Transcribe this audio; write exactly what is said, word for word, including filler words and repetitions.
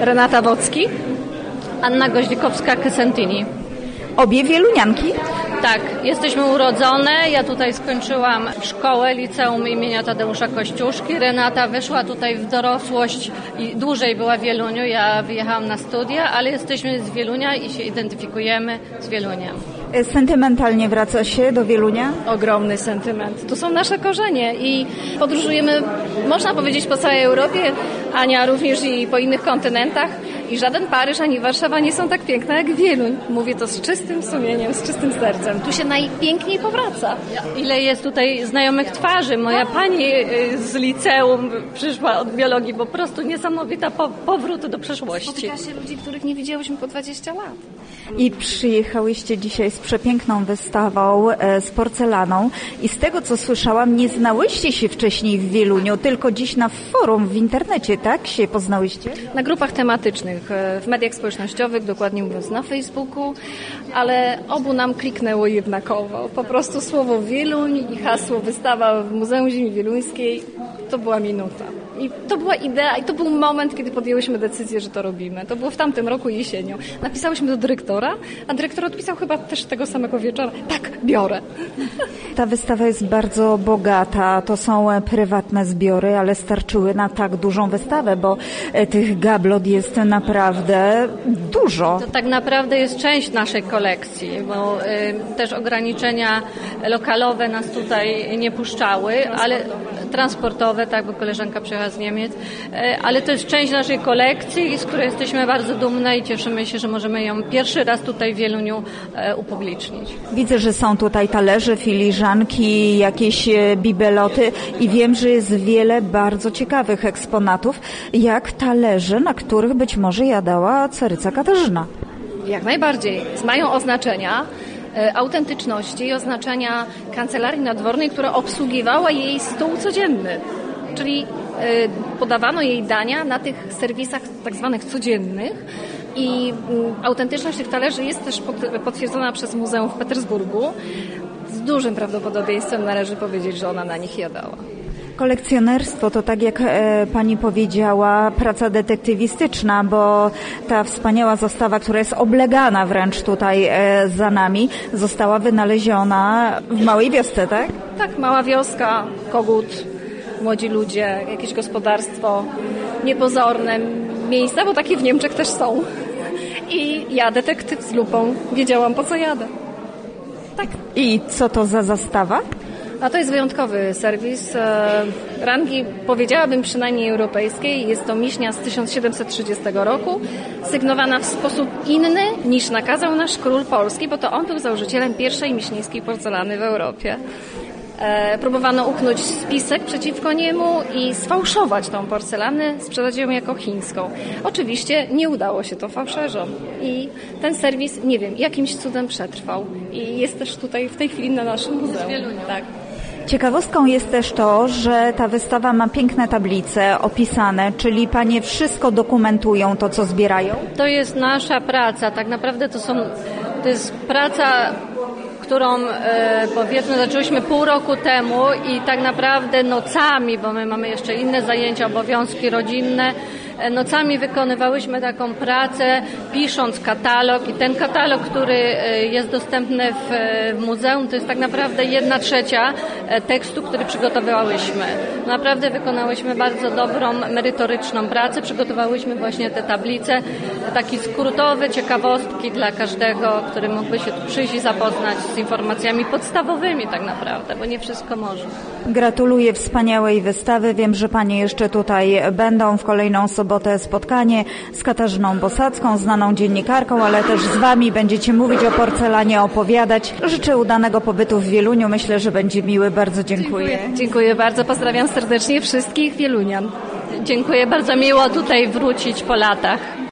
Renata Wocki, Anna Goździkowska-Kesentini. Obie wielunianki? Tak, jesteśmy urodzone. Ja tutaj skończyłam szkołę, liceum imienia Tadeusza Kościuszki. Renata wyszła tutaj w dorosłość i dłużej była w Wieluniu. Ja wyjechałam na studia, ale jesteśmy z Wielunia i się identyfikujemy z Wieluniem. Sentymentalnie wraca się do Wielunia? Ogromny sentyment. To są nasze korzenie i podróżujemy, można powiedzieć, po całej Europie, Ania również i po innych kontynentach. I żaden Paryż ani Warszawa nie są tak piękne jak Wieluń. Mówię to z czystym sumieniem, z czystym sercem. Tu się najpiękniej powraca. Ile jest tutaj znajomych twarzy. Moja pani z liceum przyszła od biologii. Po prostu niesamowita po- powrót do przeszłości. Spotyka się ludzi, których nie widziałyśmy po dwadzieścia lat. I przyjechałyście dzisiaj z przepiękną wystawą, e, z porcelaną i z tego, co słyszałam, nie znałyście się wcześniej w Wieluniu, tylko dziś na forum w internecie, tak? Się poznałyście? Na grupach tematycznych, w mediach społecznościowych, dokładnie mówiąc na Facebooku, ale obu nam kliknęło jednakowo. Po prostu słowo Wieluń i hasło wystawa w Muzeum Ziemi Wieluńskiej to była minuta. I to była idea i to był moment, kiedy podjęłyśmy decyzję, że to robimy. To było w tamtym roku jesienią. Napisałyśmy do dyrektora, a dyrektor odpisał chyba też tego samego wieczora. Tak, biorę. Ta wystawa jest bardzo bogata, to są prywatne zbiory, ale starczyły na tak dużą wystawę, bo tych gablot jest naprawdę dużo. To tak naprawdę jest część naszej kolekcji, bo y, też ograniczenia lokalowe nas tutaj nie puszczały, ale transportowe, tak, bo koleżanka przyjechała z Niemiec, y, ale to jest część naszej kolekcji, z której jesteśmy bardzo dumne i cieszymy się, że możemy ją pierwszy raz tutaj w Wieluniu y, upublicznić. Widzę, że są tutaj talerze, filiżanki, jakieś bibeloty i wiem, że jest wiele bardzo ciekawych eksponatów, jak talerze, na których być może jadała caryca Katarzyna. Jak najbardziej. Mają oznaczenia e, autentyczności i oznaczenia kancelarii nadwornej, która obsługiwała jej stół codzienny. Czyli e, podawano jej dania na tych serwisach tak zwanych codziennych i m, autentyczność tych talerzy jest też pot, potwierdzona przez Muzeum w Petersburgu. Z dużym prawdopodobieństwem należy powiedzieć, że ona na nich jadała. Kolekcjonerstwo to, tak jak e, pani powiedziała, praca detektywistyczna, bo ta wspaniała zastawa, która jest oblegana wręcz tutaj e, za nami, została wynaleziona w małej wiosce, tak? Tak, mała wioska, kogut, młodzi ludzie, jakieś gospodarstwo, niepozorne miejsca, bo takie w Niemczech też są. I ja, detektyw z lupą, wiedziałam, po co jadę. Tak. I co to za zastawa? A to jest wyjątkowy serwis e, rangi, powiedziałabym przynajmniej europejskiej. Jest to miśnia z tysiąc siedemset trzydziestego roku, sygnowana w sposób inny niż nakazał nasz król Polski, bo to on był założycielem pierwszej miśnieńskiej porcelany w Europie. E, próbowano uknąć spisek przeciwko niemu i sfałszować tą porcelanę, sprzedać ją jako chińską. Oczywiście nie udało się to fałszerzom i ten serwis, nie wiem, jakimś cudem przetrwał i jest też tutaj w tej chwili na naszym muzeum. Tak. Ciekawostką jest też to, że ta wystawa ma piękne tablice opisane, czyli panie wszystko dokumentują, to co zbierają? To jest nasza praca, tak naprawdę to są, to jest praca, którą e, powiedzmy zaczęłyśmy pół roku temu i tak naprawdę nocami, bo my mamy jeszcze inne zajęcia, obowiązki rodzinne, e, nocami wykonywałyśmy taką pracę, pisząc katalog i ten katalog, który e, jest dostępny w, w muzeum, to jest tak naprawdę jedna trzecia e, tekstu, który przygotowywałyśmy. Naprawdę wykonałyśmy bardzo dobrą, merytoryczną pracę, przygotowałyśmy właśnie te tablice, taki skrótowy, ciekawostki dla każdego, który mógłby się tu przyjść i zapoznać z informacjami podstawowymi tak naprawdę, bo nie wszystko można. Gratuluję wspaniałej wystawy. Wiem, że panie jeszcze tutaj będą w kolejną sobotę spotkanie z Katarzyną Bosacką, znaną dziennikarką, ale też z wami będziecie mówić o porcelanie, opowiadać. Życzę udanego pobytu w Wieluniu. Myślę, że będzie miły. Bardzo dziękuję. Dziękuję, dziękuję bardzo. Pozdrawiam serdecznie wszystkich wielunian. Dziękuję, bardzo miło tutaj wrócić po latach.